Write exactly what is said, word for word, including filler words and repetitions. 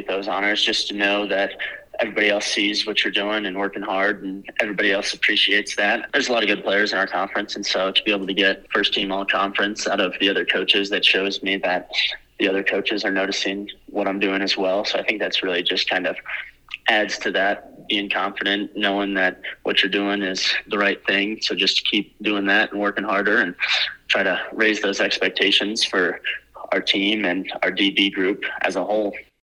get those honors, just to know that everybody else sees what you're doing and working hard, and everybody else appreciates that. There's a lot of good players in our conference, and so to be able to get first team all conference out of the other coaches, that shows me that the other coaches are noticing what I'm doing as well. So I think that's really just kind of adds to that, being confident, knowing that what you're doing is the right thing. So just keep doing that and working harder and try to raise those expectations for our team and our D B group as a whole.